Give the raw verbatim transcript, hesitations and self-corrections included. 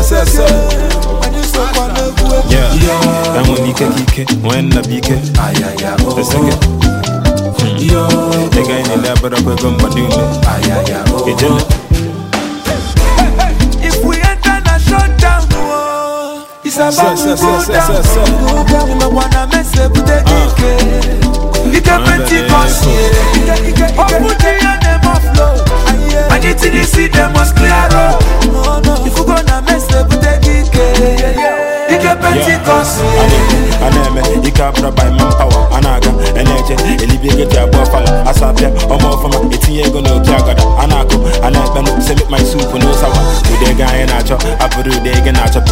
Yeah, I'm when you can when the B K. The second. The guy in the lab, but I'm going to do it. If we enter the shutdown, it's about to go down. We don't wanna mess up with the D K. You can Pentecost, oh, put the name of flow. And you till you see them must clear up. If you gonna mess up with the D K, you can Pentecost. You can't by manpower, Anaga, Energy, Elibia, Buffalo, Asapia, or more from a Tiago, Jagada, Anako, and I send my soup and no sour. With the guy and I chop, I put a day and I chop.